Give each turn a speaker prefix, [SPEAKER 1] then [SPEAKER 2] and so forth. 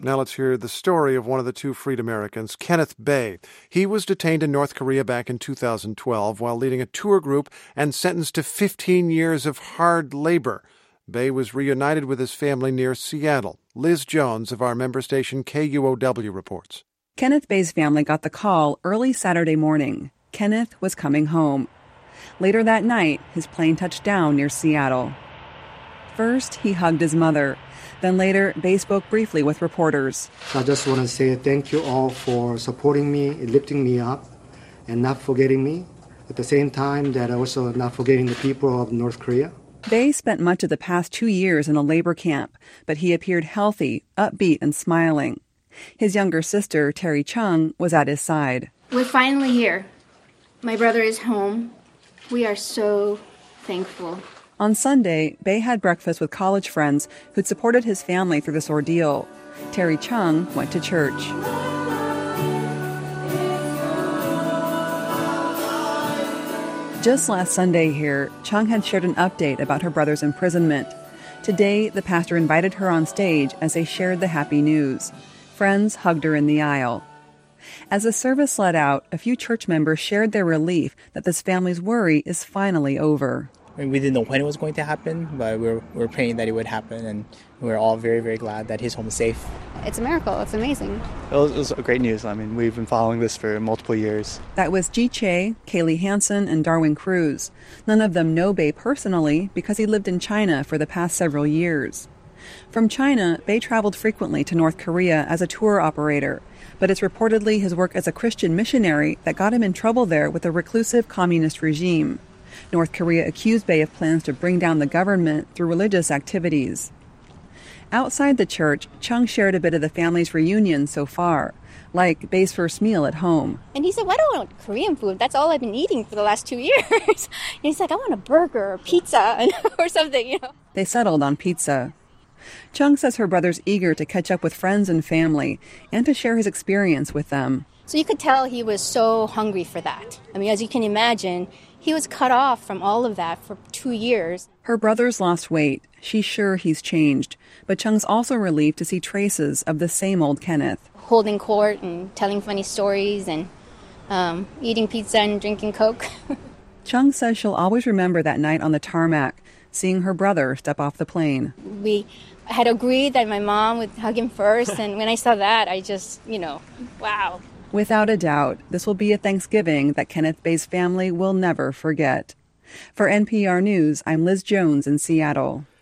[SPEAKER 1] Now let's hear the story of one of the two freed Americans, Kenneth Bae. He was detained in North Korea back in 2012 while leading a tour group and sentenced to 15 years of hard labor. Bae was reunited with his family near Seattle. Liz Jones of our member station KUOW reports.
[SPEAKER 2] Kenneth Bae's family got the call early Saturday morning. Kenneth was coming home. Later that night, his plane touched down near Seattle. First, he hugged his mother. Then later, Bae spoke briefly with reporters.
[SPEAKER 3] I just want to say thank you all for supporting me, lifting me up, and not forgetting me. At the same time, that also not forgetting the people of North Korea.
[SPEAKER 2] Bae spent much of the past 2 years in a labor camp, but he appeared healthy, upbeat, and smiling. His younger sister, Terry Chung, was at his side.
[SPEAKER 4] We're finally here. My brother is home. We are so thankful.
[SPEAKER 2] On Sunday, Bae had breakfast with college friends who'd supported his family through this ordeal. Terry Chung went to church. Just last Sunday here, Chung had shared an update about her brother's imprisonment. Today, the pastor invited her on stage as they shared the happy news. Friends hugged her in the aisle. As the service let out, a few church members shared their relief that this family's worry is finally over.
[SPEAKER 5] We didn't know when it was going to happen, but we're praying that it would happen, and we're all very, very glad that he's home safe.
[SPEAKER 6] It's a miracle. It's amazing.
[SPEAKER 7] It was great news. I mean, we've been following this for multiple years.
[SPEAKER 2] That was Ji Che, Kaylee Hansen, and Darwin Cruz. None of them know Bae personally because he lived in China for the past several years. From China, Bae traveled frequently to North Korea as a tour operator, but it's reportedly his work as a Christian missionary that got him in trouble there with a reclusive communist regime. North Korea accused Bae of plans to bring down the government through religious activities. Outside the church, Chung shared a bit of the family's reunion so far, like Bae's first meal at home.
[SPEAKER 6] And he said, "Why don't I want Korean food? That's all I've been eating for the last 2 years." And he's like, "I want a burger or pizza or something,
[SPEAKER 2] They settled on pizza. Chung says her brother's eager to catch up with friends and family and to share his experience with them.
[SPEAKER 6] So you could tell he was so hungry for that. I mean, as you can imagine, he was cut off from all of that for 2 years.
[SPEAKER 2] Her brother's lost weight. She's sure he's changed. But Chung's also relieved to see traces of the same old Kenneth.
[SPEAKER 6] Holding court and telling funny stories and eating pizza and drinking Coke.
[SPEAKER 2] Chung says she'll always remember that night on the tarmac, seeing her brother step off the plane.
[SPEAKER 6] We had agreed that my mom would hug him first, and when I saw that, I just, wow.
[SPEAKER 2] Without a doubt, this will be a Thanksgiving that Kenneth Bae's family will never forget. For NPR News, I'm Liz Jones in Seattle.